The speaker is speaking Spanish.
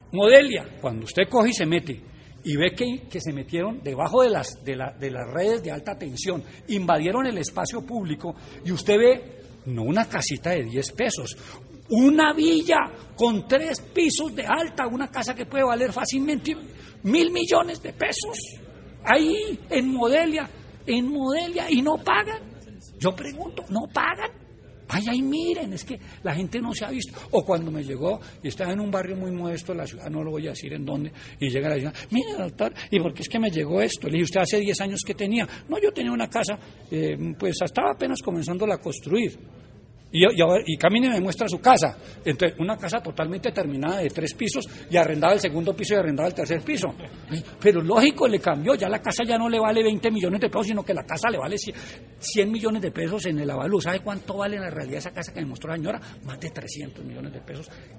Modelia, cuando usted coge y se mete y ve que se metieron debajo de las redes de alta tensión, invadieron el espacio público y usted ve, no una casita de 10 pesos, una villa con 3 pisos de alta, una casa que puede valer fácilmente 1.000 millones de pesos, ahí en Modelia, y no pagan. Yo pregunto, ¿no pagan? Ay, miren, es que la gente no se ha visto. O cuando me llegó, y estaba en un barrio muy modesto de la ciudad, no lo voy a decir en dónde, y llega la señora, mire doctor, ¿y por qué es que me llegó esto? Le dije, ¿usted hace 10 años que tenía? No, yo tenía una casa, pues estaba apenas comenzándola a construir. Y camina y me muestra su casa. Entonces, una casa totalmente terminada de 3 pisos y arrendaba el segundo piso y arrendaba el tercer piso. Pero lógico, le cambió, ya la casa ya no le vale 20 millones de pesos, sino que la casa le vale 100 millones de pesos en el avalúo. ¿Sabe cuánto vale en la realidad esa casa que me mostró la señora? Más de 300 millones de pesos.